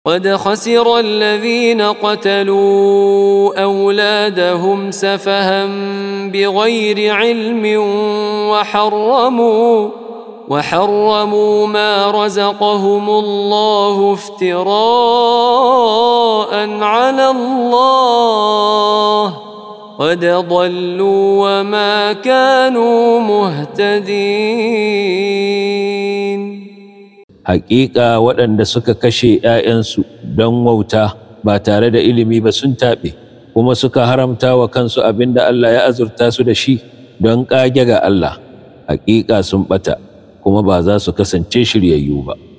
قد خسر الذين قتلوا أولادهم سفها بغير علم وحرموا ما رزقهم الله افتراء على الله قد ضلوا وما كانوا مهتدين. Haƙiƙa waɗanda suka kashe ‘ya'yansu don wauta ba tare da ilimi ba sun taɓe, kuma suka haramta wa kansu abin da Allah ya azurta su da shi don ƙage ga Allah, haƙiƙa sun ɓata, kuma ba za su kasance shiryayyu ba.